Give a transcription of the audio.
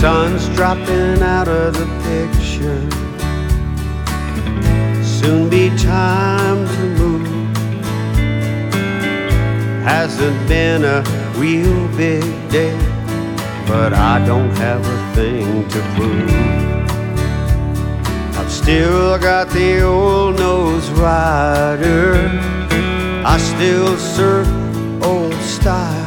Sun's dropping out of the picture. Soon be time to move. Hasn't been a real big day, but I don't have a thing to prove. I've still got the old nose rider. I still surf old style.